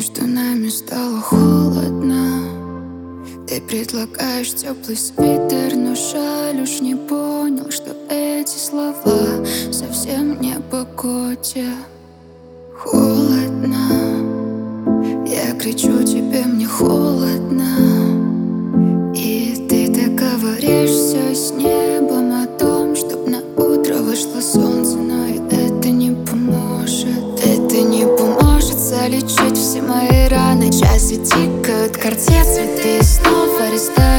Между нами стало холодно. Ты предлагаешь теплый свитер, но жаль, уж не понял, что эти слова совсем не о погоде. Холодно, я кричу тебе, мне холодно. И ты так говоришь все с небом о том, чтоб на утро вышло солнце, но и это не поможет. Это не поможет залечить все мои раны. Часы тикают, квартет, цветы и снова ресторан.